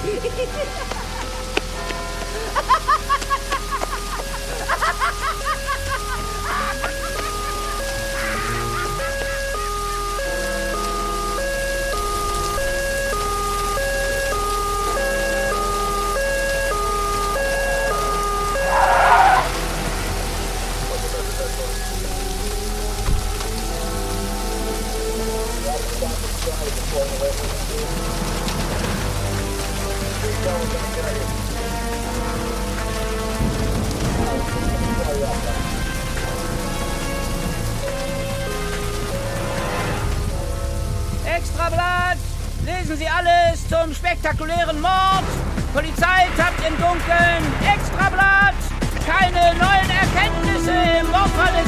Extrablatt! Lesen Sie alles zum spektakulären Mord! Polizei tappt im Dunkeln! Extrablatt! Keine neuen Erkenntnisse im Mordfall